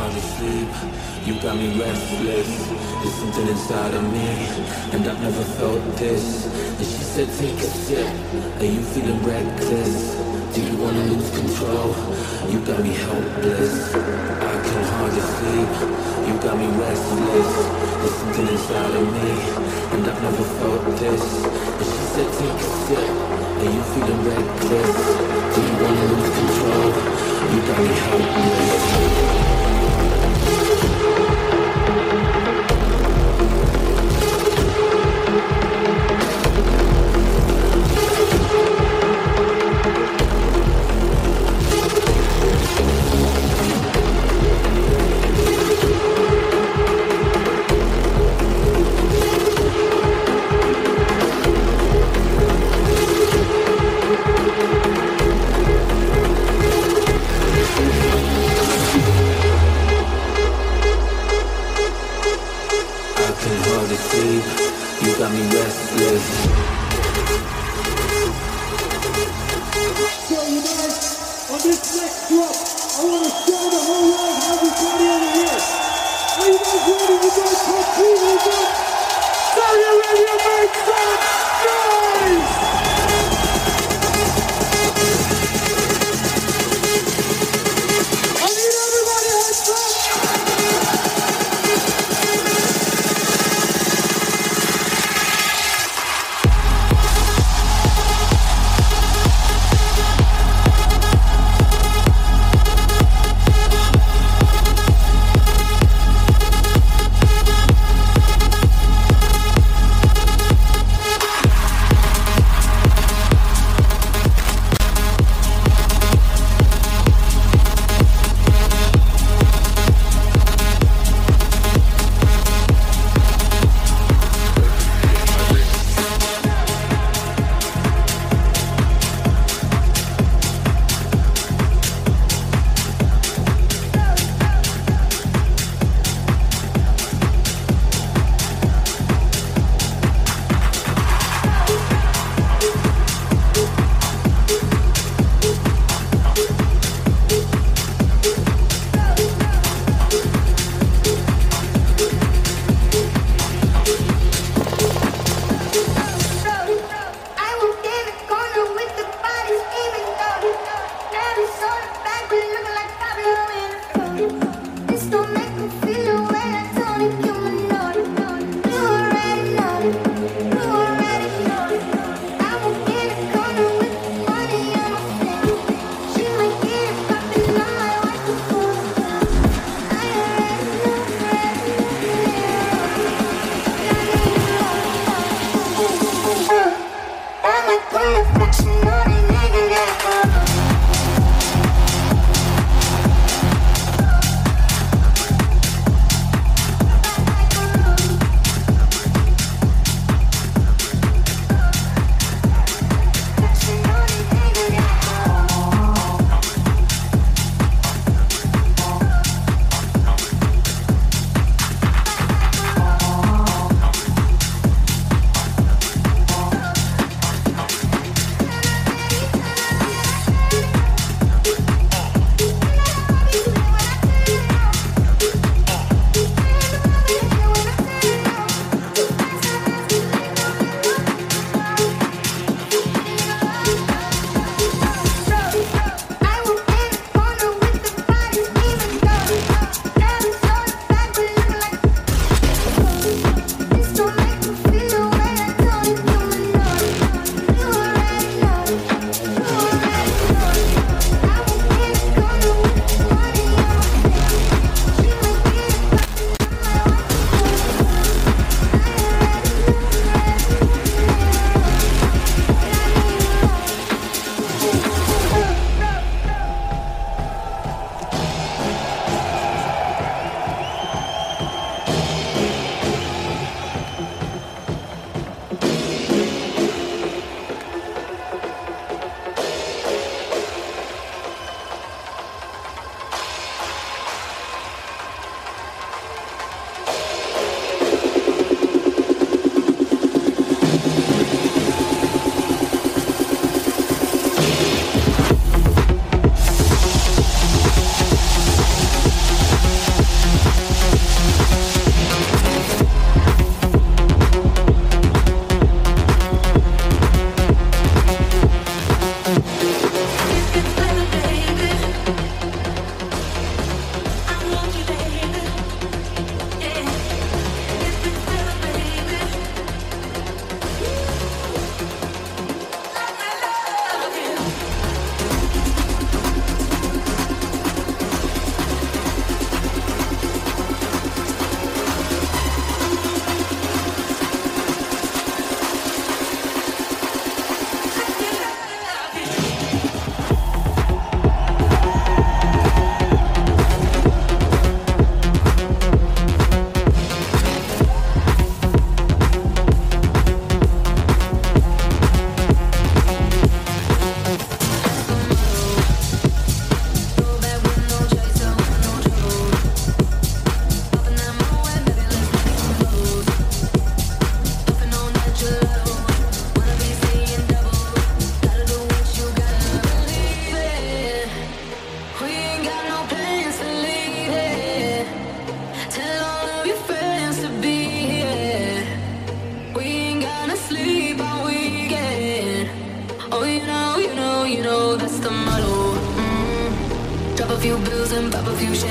hard to sleep. You got me restless. There's something inside of me, and I've never felt this. And she said, take a sip. Are you feeling reckless? Do you wanna lose control? You got me helpless. I can hardly sleep. You got me restless. There's something inside of me, and I've never felt this. And she said, take a sip. Are you feeling reckless? Do you wanna lose control? You got me helpless.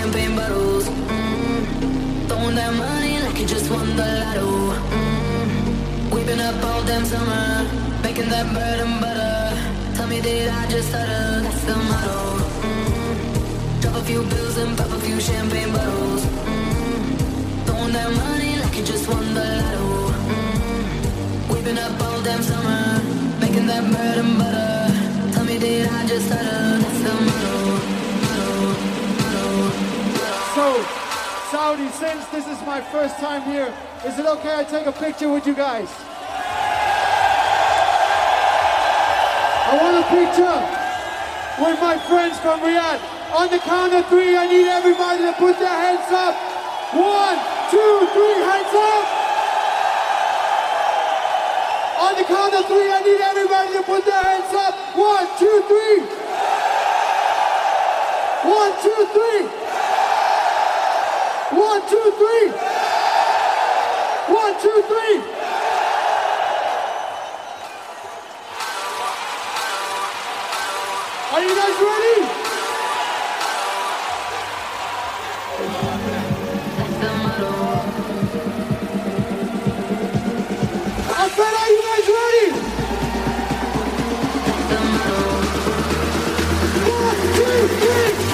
champagne bottles. Throwing that money like you just won the lotto. We've been up all damn summer, making that bread and butter. Tell me, did I just stutter? That's the motto. Drop a few bills and pop a few champagne bottles. Throwing that money like you just won the lotto. We've been up all damn summer, making that bread and butter. Tell me, did I just stutter? That's the motto. So, Saudi, since this is my first time here, is it okay I take a picture with you guys? I want a picture with my friends from Riyadh. On the count of three, I need everybody to put their hands up. 1, 2, 3, hands up! On the count of three, I need everybody to put their hands up. 1, 2, 3. 1, 2, 3. 1, 2, 3. 1, 2, 3. Are you guys ready? I said, are you guys ready? 1, 2, 3.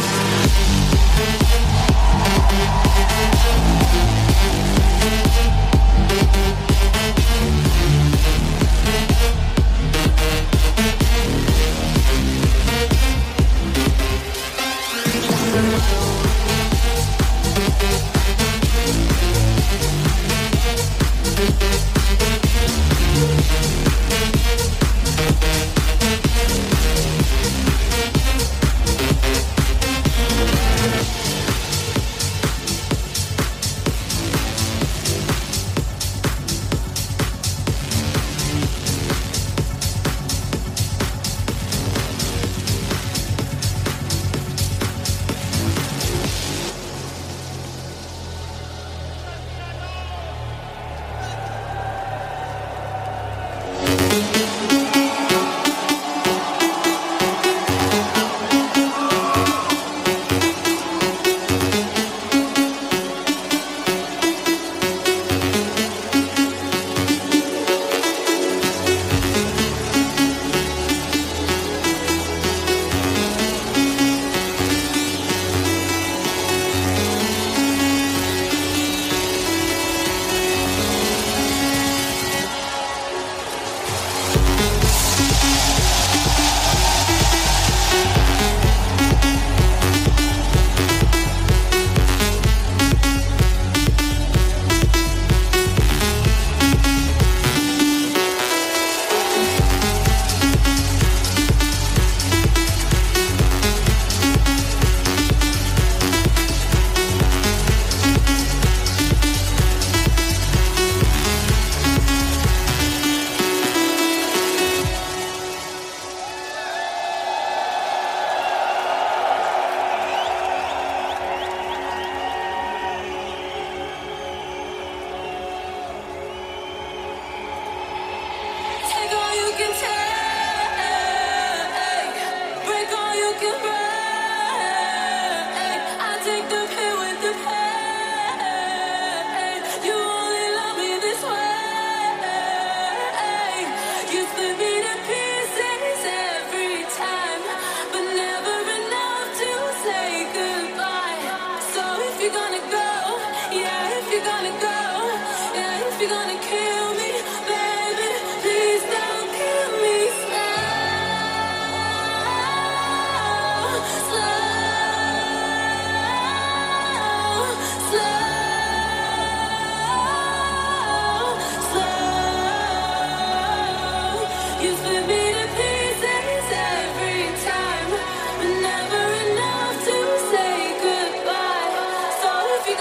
If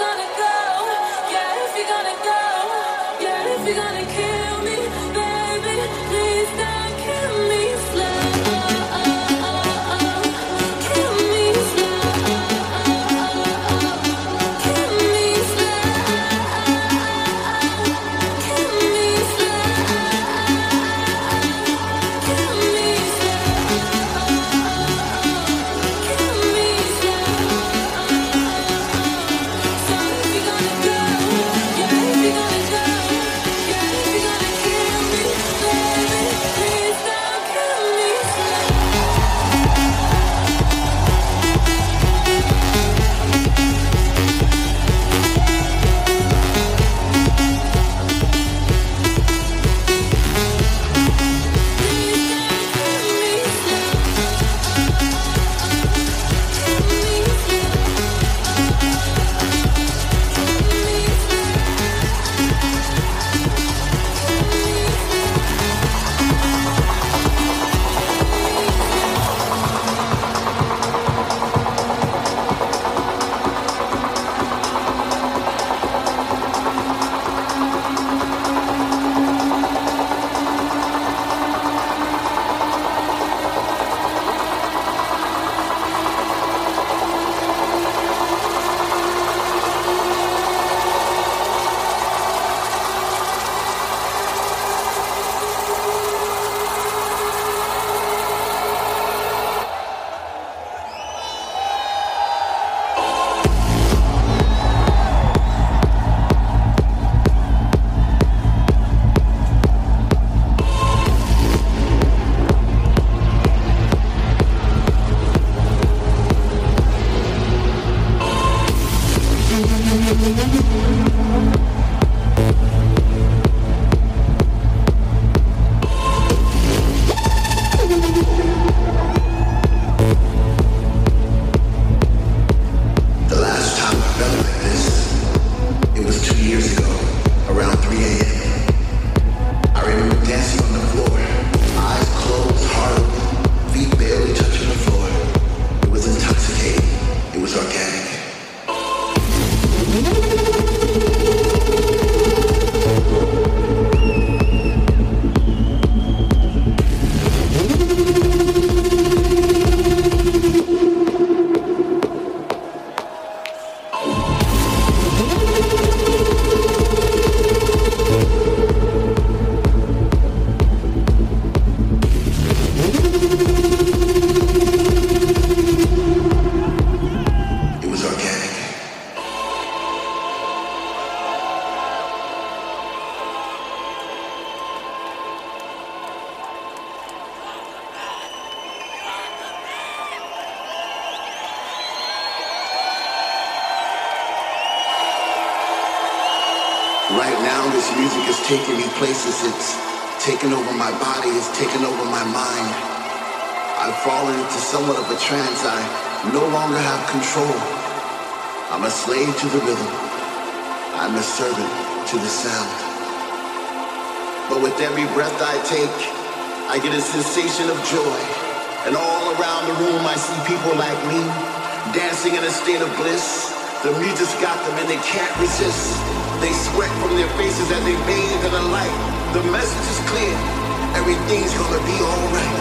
Right now, this music is taking me places. It's taking over my body. It's taking over my mind. I've fallen into somewhat of a trance. I no longer have control. I'm a slave to the rhythm. I'm a servant to the sound. But with every breath I take, I get a sensation of joy. And all around the room, I see people like me dancing in a state of bliss. The music's got them and they can't resist. They sweat from their faces as they bathe in the light. The message is clear. Everything's gonna be alright.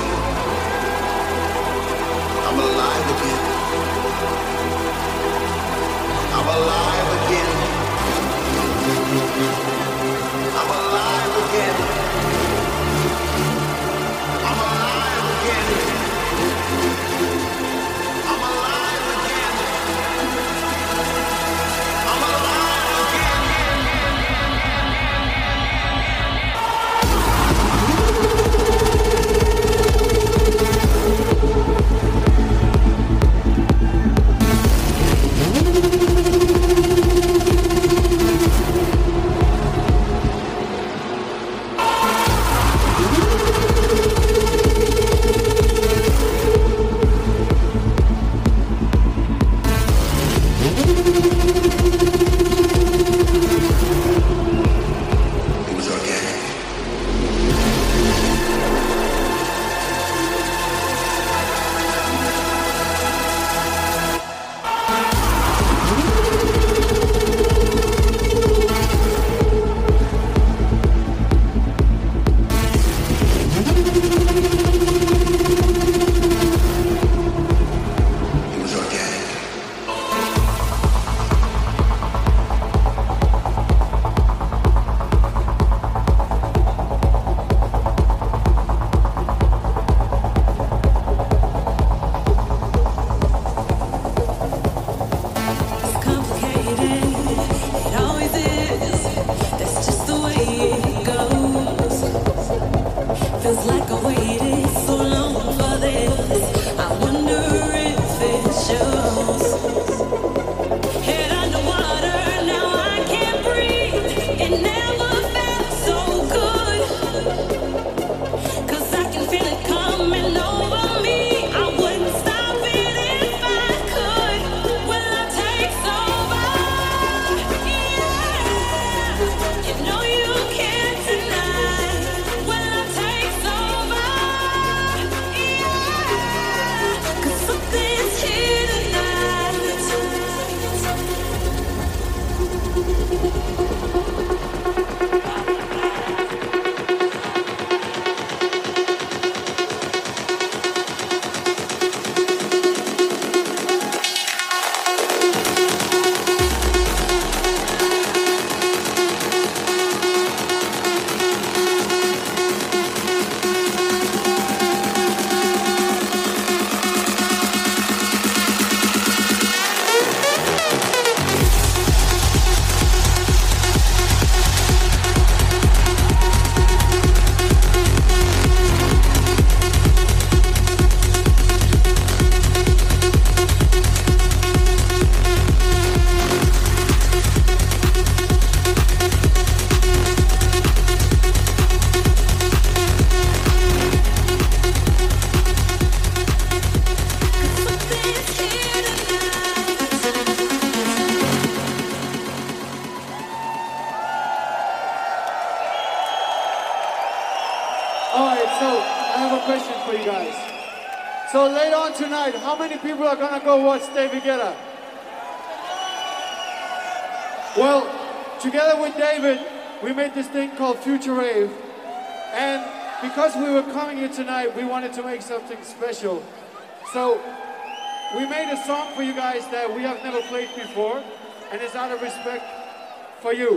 I'm alive again. I'm alive again. I'm alive again. I'm alive again. I'm alive again. I'm alive again. question for you guys. So later on tonight, how many people are gonna go watch David Guetta? Well, together with David, we made this thing called Future Rave. And because we were coming here tonight, we wanted to make something special. So we made a song for you guys that we have never played before, and it's out of respect for you.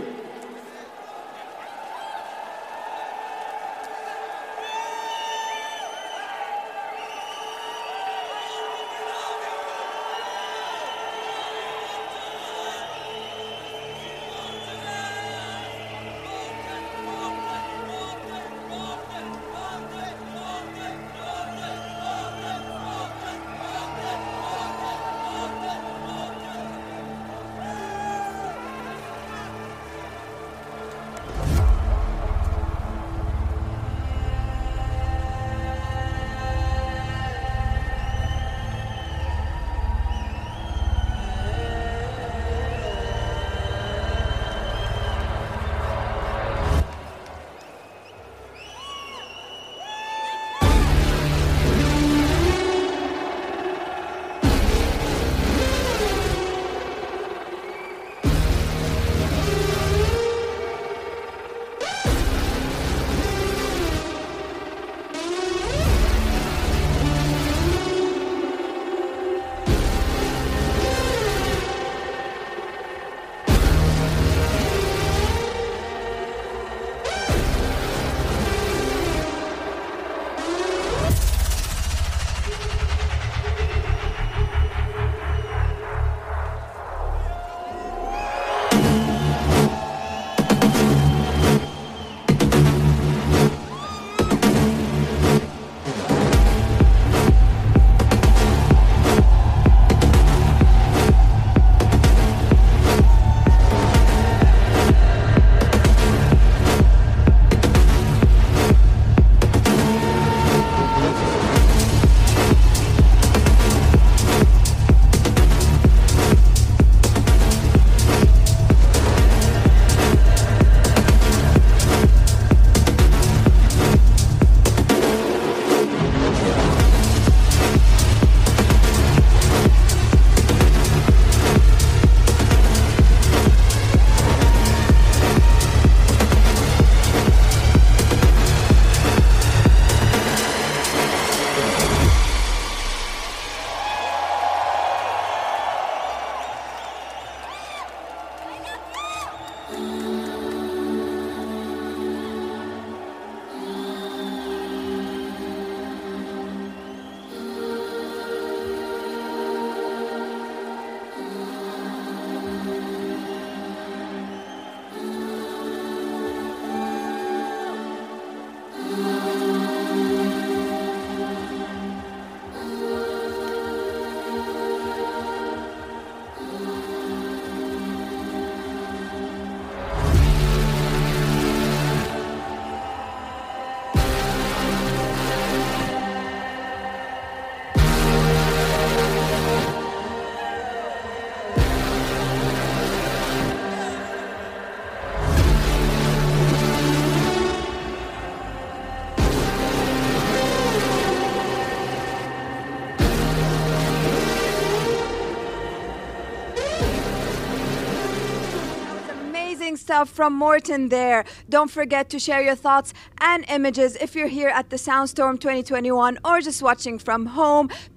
Stuff from Morten there. Don't forget to share your thoughts and images if you're here at the Soundstorm 2021 or just watching from home.